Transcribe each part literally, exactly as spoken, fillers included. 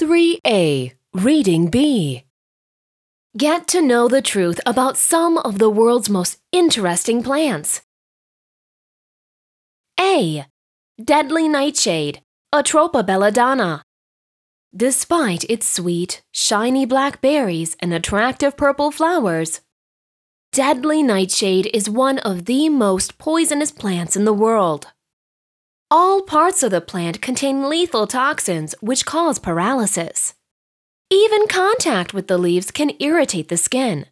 three A. Reading B. Get to know the truth about some of the world's most interesting plants. A. Deadly nightshade, Atropa belladonna. Despite its sweet, shiny black berries and attractive purple flowers, deadly nightshade is one of the most poisonous plants in the world. All parts of the plant contain lethal toxins which cause paralysis. Even contact with the leaves can irritate the skin.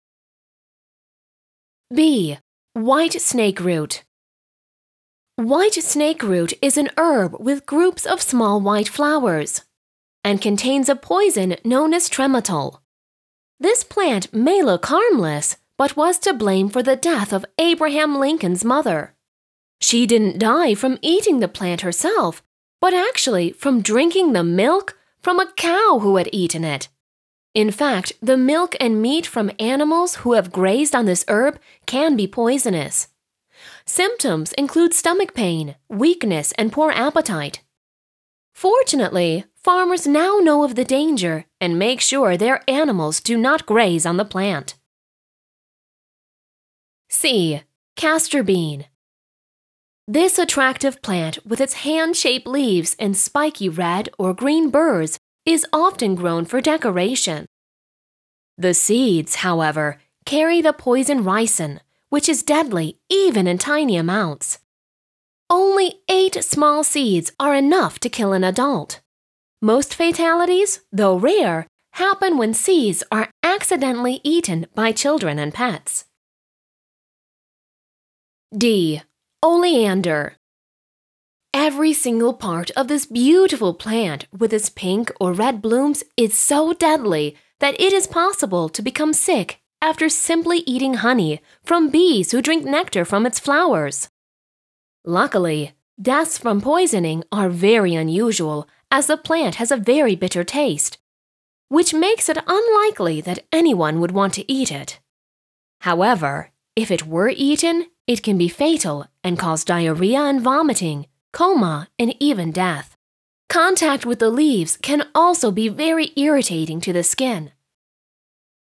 B. White snakeroot. White snakeroot is an herb with groups of small white flowers and contains a poison known as trematol. This plant may look harmless, but was to blame for the death of Abraham Lincoln's mother. She didn't die from eating the plant herself, but actually from drinking the milk from a cow who had eaten it. In fact, the milk and meat from animals who have grazed on this herb can be poisonous. Symptoms include stomach pain, weakness, and poor appetite. Fortunately, farmers now know of the danger and make sure their animals do not graze on the plant. C. Castor bean. This attractive plant, with its hand-shaped leaves and spiky red or green burrs, is often grown for decoration. The seeds, however, carry the poison ricin, which is deadly even in tiny amounts. Only eight small seeds are enough to kill an adult. Most fatalities, though rare, happen when seeds are accidentally eaten by children and pets. D. Oleander. Every single part of this beautiful plant with its pink or red blooms is so deadly that it is possible to become sick after simply eating honey from bees who drink nectar from its flowers. Luckily, deaths from poisoning are very unusual as the plant has a very bitter taste, which makes it unlikely that anyone would want to eat it. However, if it were eaten, it can be fatal and cause diarrhea and vomiting, coma, and even death. Contact with the leaves can also be very irritating to the skin.